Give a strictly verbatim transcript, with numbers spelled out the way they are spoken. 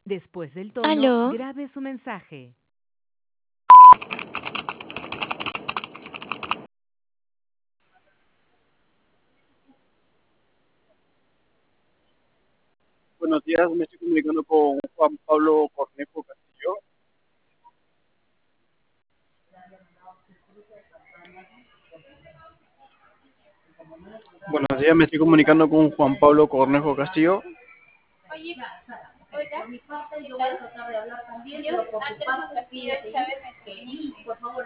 Después del tono, Aló, grabe su mensaje. Buenos días, me estoy comunicando con Juan Pablo Cornejo Castillo. Buenos días, me estoy comunicando con Juan Pablo Cornejo Castillo. Oye, hola, ¿qué tal? Yo, Andrés Castillo Chávez Mejías.